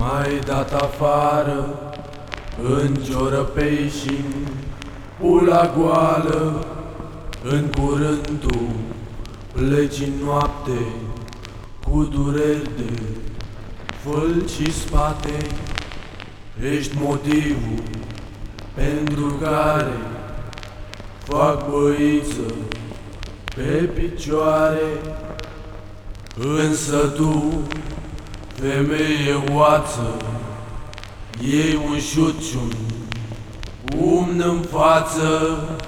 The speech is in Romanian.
M-ai dat afară, în ciorăpei și pula goală. În curând tu pleci în noapte, cu dureri de făl și spate. Ești motivul pentru care fac băiță pe picioare. Însă tu, femeie oață, iei un șut și un umn în față.